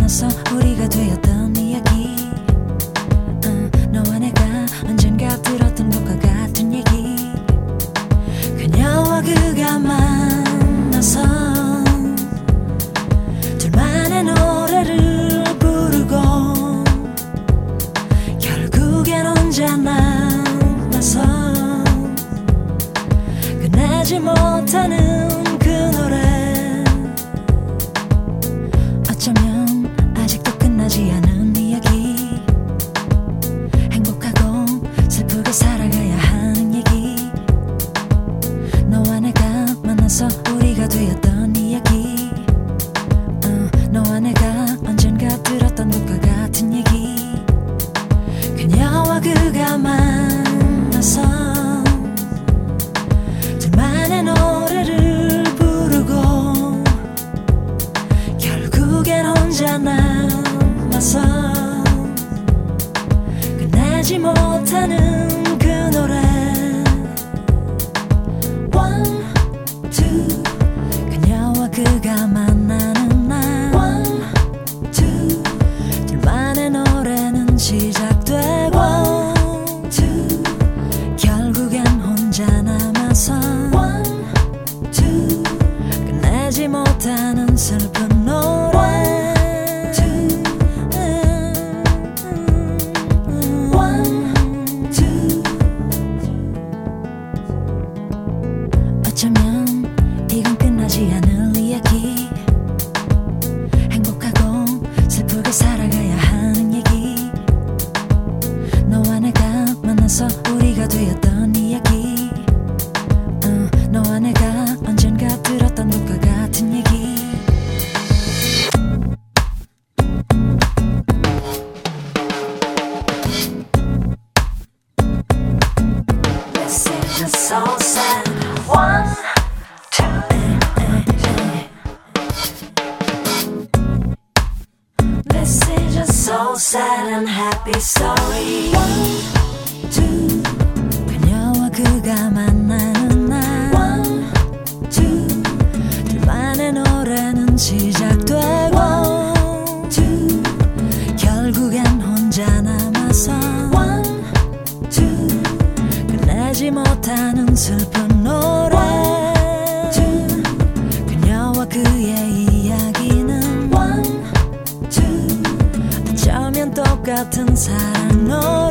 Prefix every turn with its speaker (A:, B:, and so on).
A: 만나서 우리가 되었던 이야기. 너와 내가 언젠가 들었던 것과 같은 얘기. 그녀와 그가 만나서 둘만의 노래를 부르고 결국엔 혼자 남아서 끝내지 못하는 그 노래. 어쩌면 아직도 끝나지 않은 이야기. 행복하고 슬프게 살아가야 하는 얘기. 너와 내가 만나서 우리가 되었던 이야기. 너와 내가 언젠가 들었던 것과 같은 얘기. 그녀와 그가 만나서 둘만의 노래를 부르고 결국엔 혼자 남아서 끝내지 못하는 그 노래. One, two. 그녀와 그가 만나는 날 One, two. 둘만의 노래는 시작되고 One, two. 결국엔 혼자 남아서 One, two. 끝내지 못하는 슬픈 노래. One, two. 어쩌면 이건 끝나지 않을 이야기. 행복하고 슬프게 살아가야 하는 얘기. 너와 내가 만나서 우리가 되었던 이야기. 너와 내가 언젠가 들었던 것과 같은 얘기. This is just so sad. One, two. This is just so sad and happy story. One, two. 그녀와 그가 만나는 날 One, two. 둘만의 노래는 시작되고 One, two. 결국엔 혼자 남아서 One, two. 끝내지 못하는 슬픈 노래. One, two. 그녀와 그의 이야기는 One, two. 어쩌면 똑같은 사랑 노래.